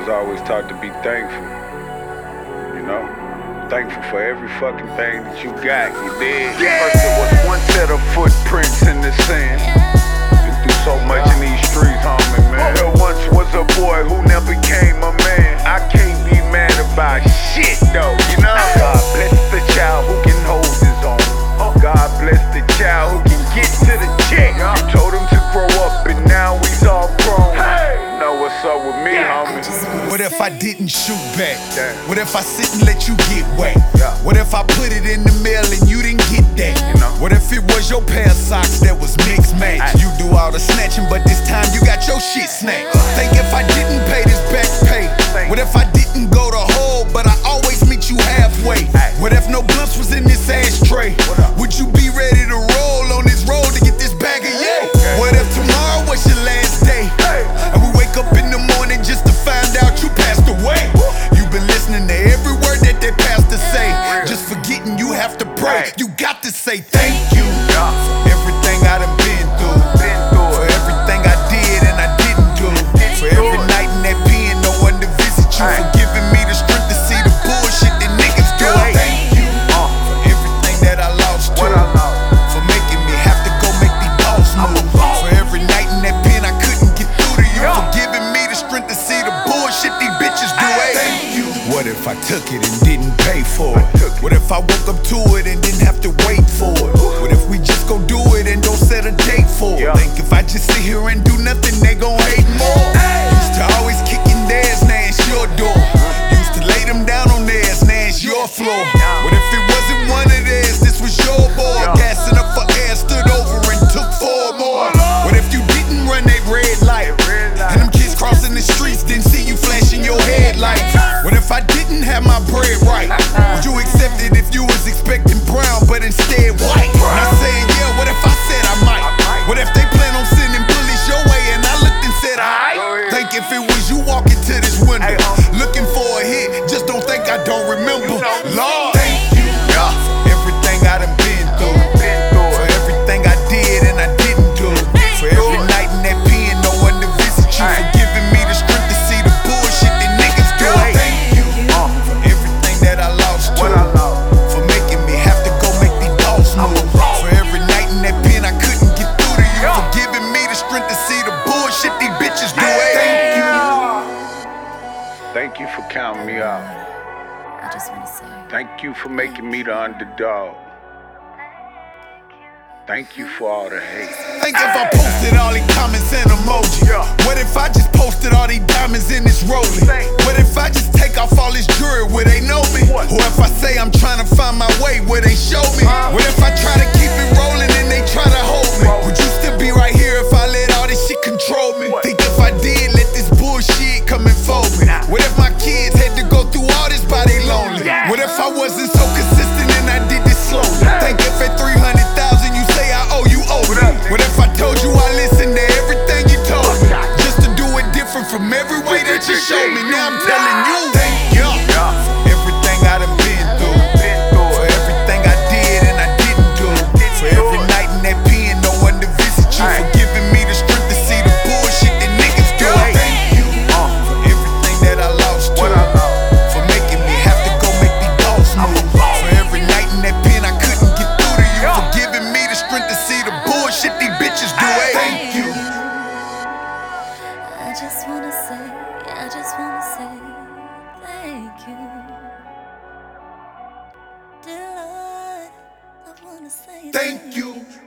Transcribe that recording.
was always taught to be thankful, you know? Thankful for every fucking thing that you got, you dig? First there was one set of footprints in the sand. Been through so much in these streets, homie, man. There once was a boy who never became a man. I can't be mad about shit, though, you know? God bless the child who can hold his own. God bless the child who can get to the check. You told him to grow up and now he's all grown. Know what's up with me, homie? What if I didn't shoot back? What if I sit and let you get wet? What if I put it in the mail and you didn't get that? What if it was your pair of socks that was mixed match? You do all the snatching, but this time you got your shit snatched. Think if I didn't pay this back pay? What if I didn't go the whole, but I always meet you halfway? What if no blunts was in this ashtray? Would you be ready to roll on this road to get this bag of yay? What if tomorrow was your last day? And we wake up in the morning just to find out you passed away. You've been listening to every word that that pastor say, just forgetting you have to pray. You got to say thank you for everything I done been through, for everything I did and I didn't do, for every night in that pen, no one to visit you, for giving me the strength to see the bullshit that niggas do. Thank you for everything that I lost to, for making me have to go make these boss moves, for every night in that pen I couldn't get through to you, for giving me the strength to see the bullshit these bitches do. Thank you. What if I took it and didn't pay for it? What if I woke up to it and didn't have to wait for it? What if we just go do it and don't set a date for it? Think if I just sit here and do nothing, they gon' hate more. Used to always kicking theirs, now it's your door. Used to lay them down on theirs, now it's your floor. What if it wasn't one of theirs, this was your boy? Gassing up for air, stood over and took 4 more. What if you didn't run that red light? And them kids crossing the streets didn't see you flashing your headlights? What if I didn't have my bread right? Would you accept it if you was expecting brown but instead white? Not saying yeah, what if I said I might? What if they plan on sending bullies your way and I looked and said alright? Think if it was you walking to this window looking for a hit, just don't think I don't remember. Lord, thank you for everything I done been through, for everything I did and I didn't do, for every night in that pen, no one to visit you, for giving me the strength to see the bullshit that niggas do. Thank you for everything that I lost to, for making me have to go make these boss moves, for every night in that pen I couldn't get through to you, for giving me the strength to see the bullshit these bitches do. Thank you. Thank you for counting me out. I just wanna say Thank you for making me the underdog. Thank you for all the hate. Think if I posted all these comments and emojis? What if I just posted all these diamonds in this rolling? What if I just take off all this jewelry where they know me? Or if I say I'm trying to find my way where they show me? What if I try to keep it rolling and they try to hold me? Would you still be right here if I let all this shit control me? Think if I did let this bullshit come and fold me? What if my kids had to go through all this by they lonely? What if I wasn't so consistent and I did this slowly? Think if at 300,000 you say I owe you over. What if I told you I listened to everything you told me, just to do it different from every way that you showed me? Now I'm telling you, thank you for everything I done been through, for everything I did and I didn't do, for every night in that pen, no one to visit you, for giving me the strength to see the bullshit that niggas do. Thank you for everything that I lost to, for making me have to go make these boss moves, for every night in that pen I couldn't get through to you, for giving me the strength to see the bullshit these bitches do. Thank you. I just wanna say thank you. Dear Lord, I wanna say Thank you.